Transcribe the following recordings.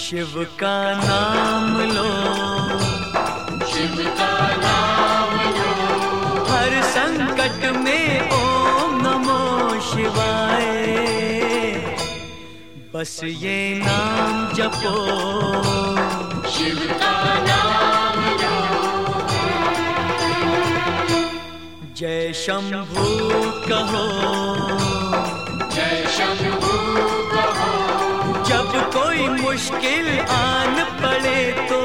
शिव का नाम लो, शिव का नाम लो, हर संकट में ओम नमो शिवाय। बस ये नाम जपो, शिव का नाम लो। जय शंभू कहो, जय शंभू कहो। जब कोई मुश्किल आन पड़े तो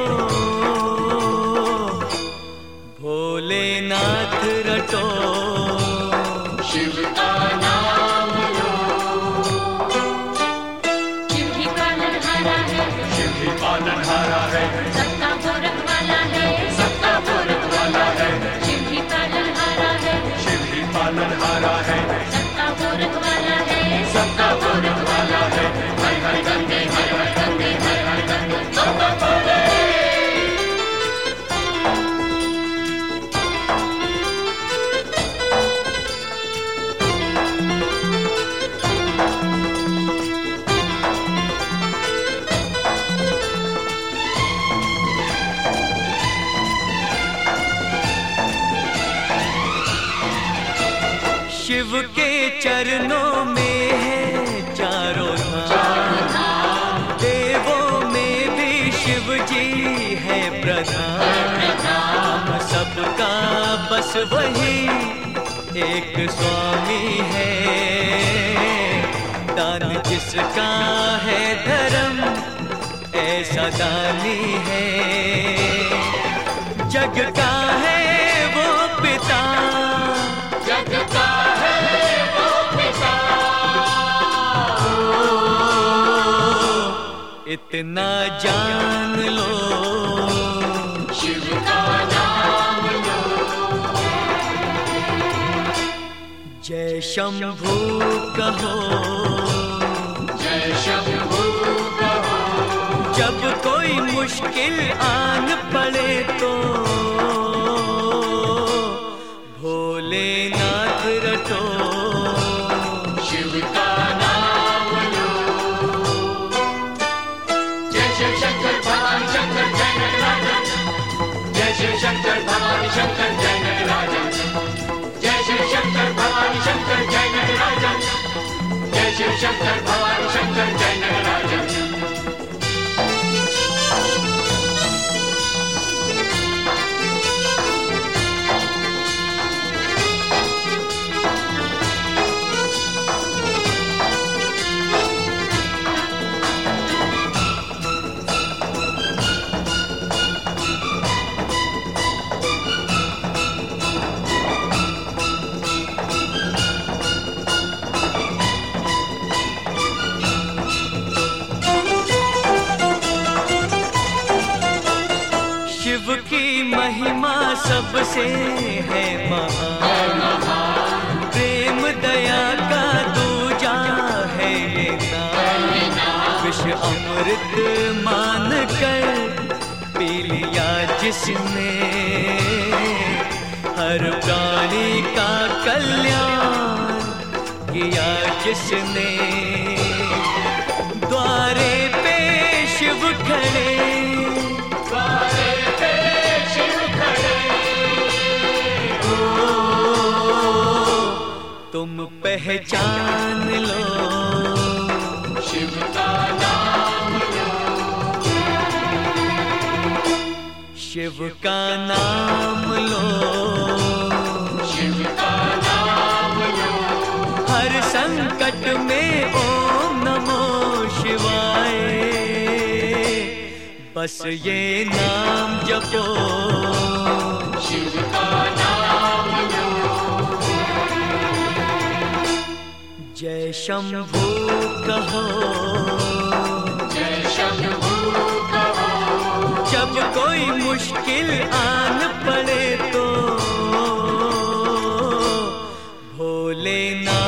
भोलेनाथ रटो, शिव का नाम लो। शिव ही पालनहारा है, शिव ही पालनहारा है, सबका वो रखवाला है, सबका वो रखवाला है। शिव ही पालनहारा है, शिव ही पालनहारा है, सबका वो रखवाला है, सबका वो रखवाला है। हर हर गंगे, हर हर गंगे, हर हर गंगे, सबका भोले। शिव के चरणों में है चारों धाम, देवों में भी शिव जी है प्रधान। हम सबका बस वही एक स्वामी है, दान जिसका है धर्म ऐसा दानी है। जग का है वो पिता, जग का है वो पिता, इतना जान लो, शिव का नाम लो। जय शंभू कहो, जय शंभू कहो। जब कोई मुश्किल आन पड़े तो भोलेनाथ रटो, शिव का नाम लो। जय शिव शंकर भगवान शंकर जय नटराजन, जय शिव शंकर भगवान शंकर जय नटराजन, जय शिव शंकर भगवान शंकर जय नटराजन, जय शिव शंकर भगवान शंकर जय नटराजन। शिव की महिमा सबसे है महान, प्रेम दया का दूजा है ये नाम। विष अमृत मान कर पी लिया जिसने, हर प्राणी का कल्याण किया जिसने। द्वारे पे शिव खड़े, तुम पहचान लो, शिव का नाम लो। शिव का नाम लो, शिव का नाम लो। हर संकट में ओम नमो शिवाय। बस ये नाम जपो, शिव का नाम लो। जय शंभू कहो, जय शंभू कहो। जब कोई मुश्किल आन पड़े तो भोलेनाथ